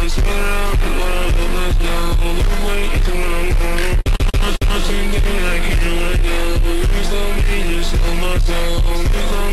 I can't let go. Please don't be just on my phone.